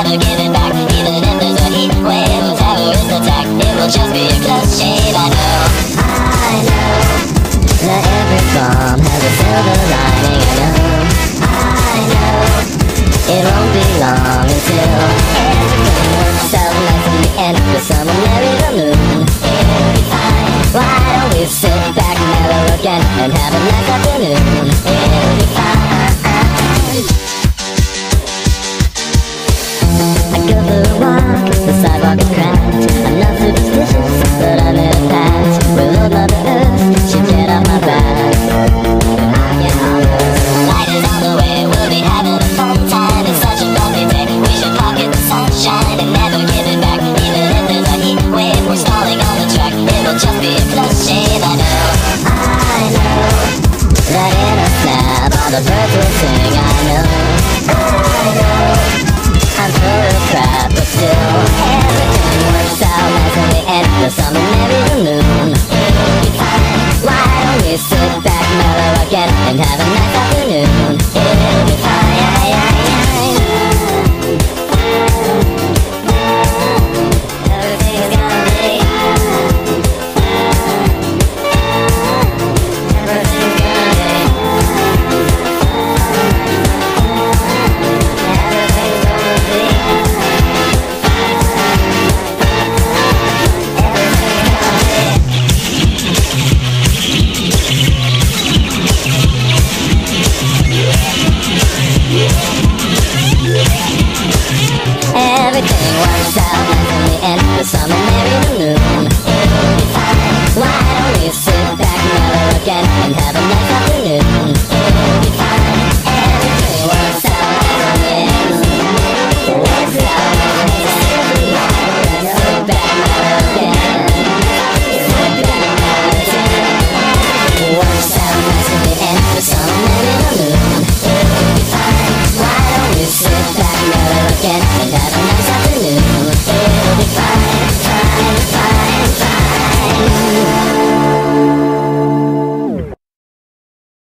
never give it back. Even if there's a heat wave or terrorist attack, it will just be a close shave. I know that every bomb has a silver lining. I know it won't be long until everything works out nice in the end. With someone marry the moon, it'll be fine. Why don't we sit back, mellow again, and have a nice afternoon?